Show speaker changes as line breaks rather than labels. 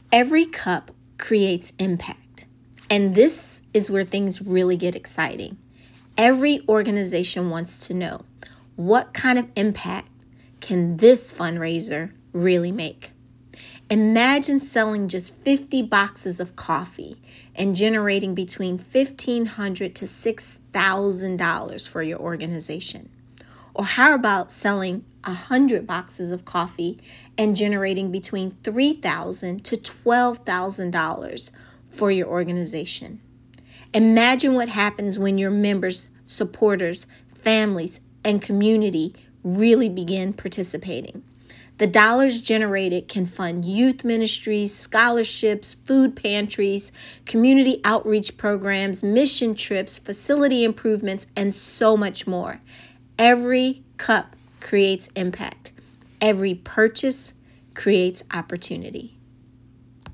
Every cup creates impact. And this is where things really get exciting. Every organization wants to know, what kind of impact can this fundraiser really make? Imagine selling just 50 boxes of coffee and generating between $1,500 to $6,000 for your organization. Or how about selling 100 boxes of coffee and generating between $3,000 to $12,000 for your organization? Imagine what happens when your members, supporters, families, and community really begin participating. The dollars generated can fund youth ministries, scholarships, food pantries, community outreach programs, mission trips, facility improvements, and so much more. Every cup creates impact. Every purchase creates opportunity.